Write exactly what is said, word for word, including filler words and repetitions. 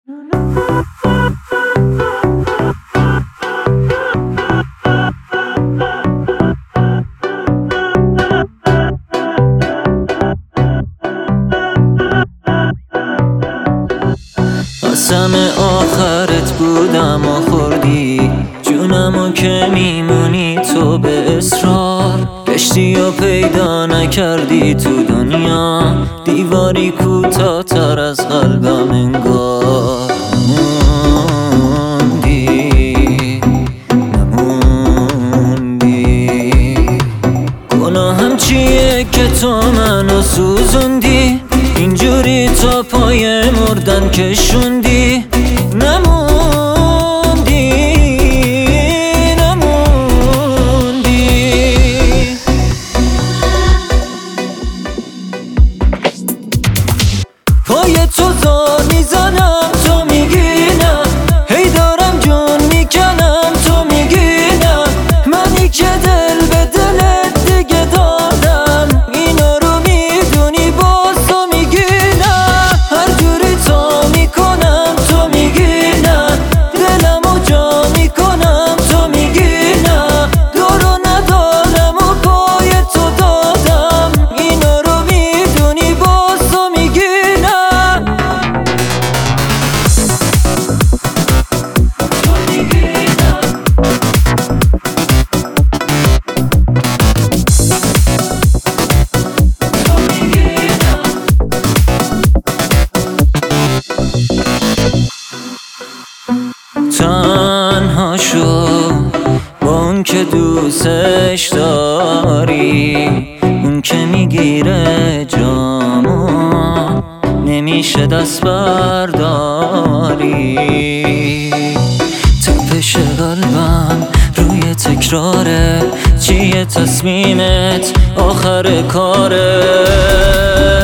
قسم آخرت بودم و خوردی جونمو که میمونی تو به اصرار. گشتی و پیدا نکردی تو دنیا، دیواری کوتاه‌تر از قلبم انگار. نموندی نموندی گناهم چیه که تو منو سوزوندی، اینجوری تا پای مردن کشوندی. نموندی نموندی پای تو زار میزنم تو میگی نه، هی دارم جون میکنم تو میگی نه. منی که دل به دلت دیگه دادم، اینا رو میدونی باز تو میگی نه. هر جوری تا میکنم تو میگی نه، دلمو جا میکنم تو میگی نه. دارو ندارم و پای تو دادم، اینا رو میدونی باز تو میگی نه. تنها شو با اون که دوستش داری، اون که میگیره جامو نمیشه دست برداری. تپش قلبم روی تکراره، چیه تصمیمت آخر کاره؟